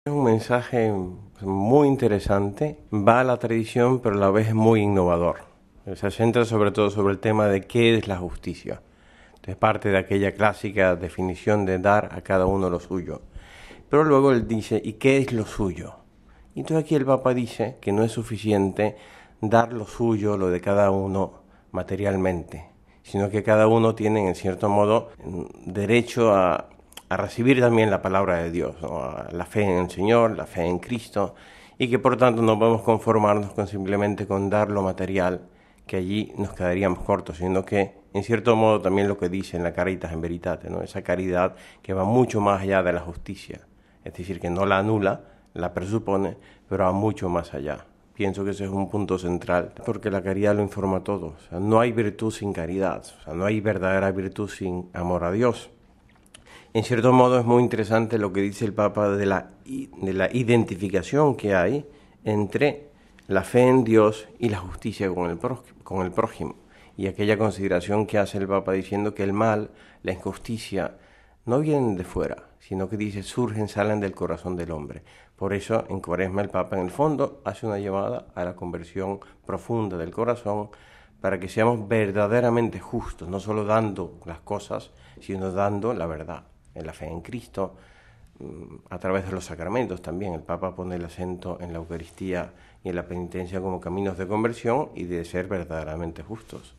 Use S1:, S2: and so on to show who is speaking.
S1: Es un mensaje muy interesante, va a la tradición, pero a la vez es muy innovador. Se centra sobre todo sobre el tema de qué es la justicia. Entonces parte de aquella clásica definición de dar a cada uno lo suyo. Pero luego él dice, ¿y qué es lo suyo? Y entonces aquí el Papa dice que no es suficiente dar lo suyo, lo de cada uno materialmente, sino que cada uno tiene en cierto modo derecho a recibir también la palabra de Dios, ¿no? La fe en el Señor, la fe en Cristo, y que por tanto no podemos conformarnos con simplemente con dar lo material, que allí nos quedaríamos cortos, sino que en cierto modo también lo que dice en la Caritas in Veritate, ¿no? Esa caridad que va mucho más allá de la justicia, es decir, que no la anula, la presupone, pero va mucho más allá. Pienso que ese es un punto central, porque la caridad lo informa todo. O sea, no hay virtud sin caridad, o sea, no hay verdadera virtud sin amor a Dios. En cierto modo es muy interesante lo que dice el Papa de la identificación que hay entre la fe en Dios y la justicia con el prójimo. Y aquella consideración que hace el Papa diciendo que el mal, la injusticia, no vienen de fuera, sino que dice surgen, salen del corazón del hombre. Por eso en Cuaresma el Papa en el fondo hace una llamada a la conversión profunda del corazón para que seamos verdaderamente justos, no solo dando las cosas, sino dando la verdad, en la fe en Cristo, a través de los sacramentos también. El Papa pone el acento en la Eucaristía y en la penitencia como caminos de conversión y de ser verdaderamente justos.